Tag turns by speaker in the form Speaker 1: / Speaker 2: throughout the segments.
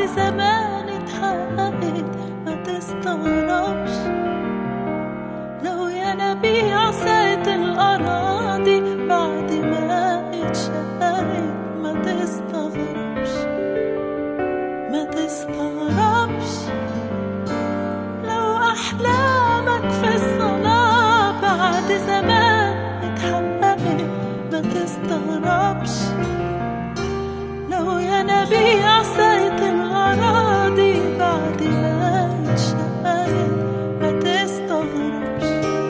Speaker 1: زمان اتحققت ما تستغربش. لو ينابيع سقت الأراضي بعد ما اتشققت ما تستغربش، ما تستغربش. لو أحلامك في الصلاة بعد زمان اتحققت ما تستغربش. لو ينابيع سقت الأراضي بعد ما اتشققت ما تستغربش.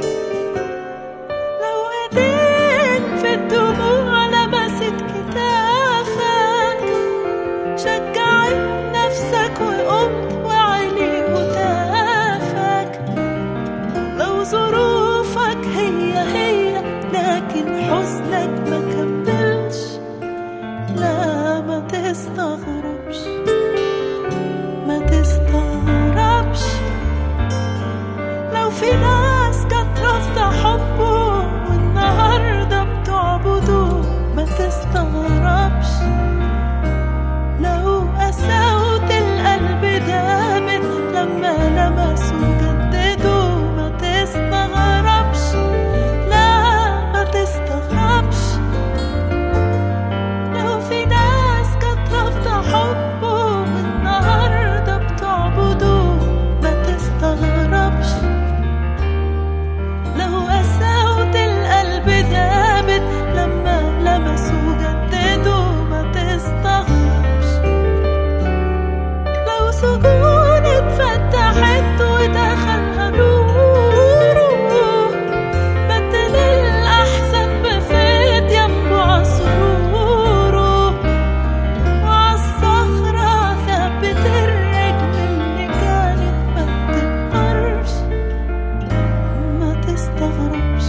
Speaker 1: لو ايدين في الدموع لمست كتافك شجعت نفسك وقمت وعلي هتافك. لو ظروفك هي لكن حزنك ما كملش، لا ما تستغربش، ما تستغربش. لو في ناس كانت رافضة حبه والنهاردة بتعبده ما تستغربش. لو قساوة القلب دامت لما لمسوا جددوا ما تستغربش، لا ما تستغربش. لو في ناس كانت رافضة حبه والنهاردة بتعبده ما تستغربش. لو قساوة القلب دامت لما لمسوا جددوا ما تستغربش. لو سجون اتفتحت ودخلها نوره بدل الأحزان بفيض ينبع سروره. وعالصخرة ثبت الرجل اللي كانت ما بتقدرش ما تستغربش.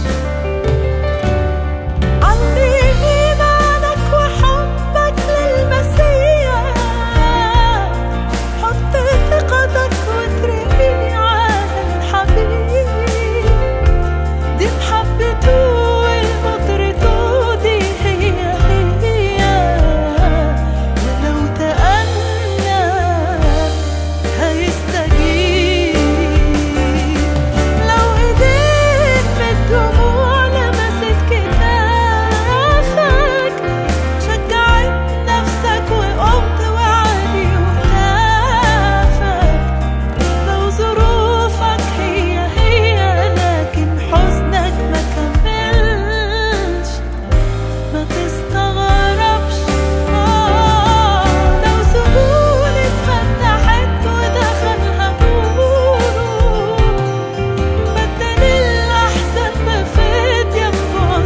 Speaker 1: علي إيمانك وحبك للمسيح، حط ثقتك واترمي على الحبيب. دي محبته ومطرته دي هي ولو تأنى هيستجيب. لو ايديك في الدموع لمست كتافك شجعت نفسك وقمت وعلي هتافك. لو ظروفك هي لكن حزنك ما كملش ما تستغربش. لو سجون اتفتحت ودخلها نوره بدل الأحزان بفيض ينبع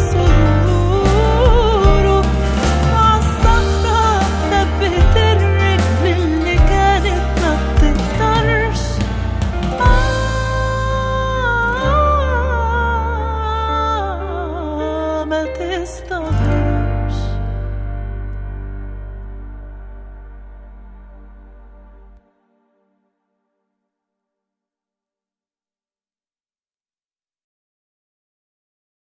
Speaker 1: سروره. وعالصخرة ثبت الرجل اللي كانت ما بتقدرش ما تستغربش.